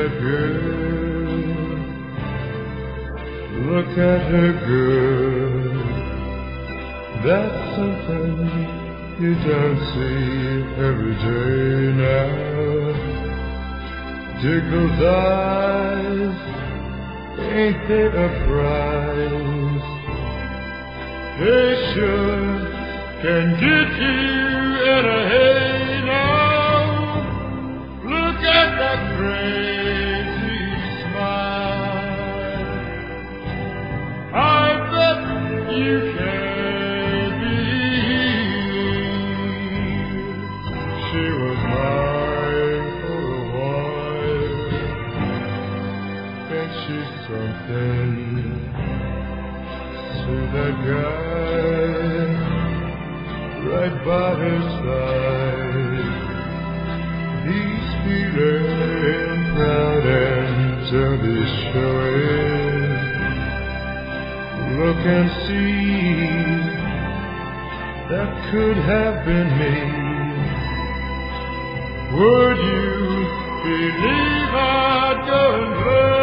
that girl. Look at her, girl. That's something you don't see every day now. Diggle's eyes, ain't they a prize? They sure can get you in a hay now. Look at that crazy smile. I bet you can't believe she was mine for a while. Ain't she something? See that guy right by her side. He's feeling proud and don't be showing. Look and see, that could have been me. Would you believe I'd go and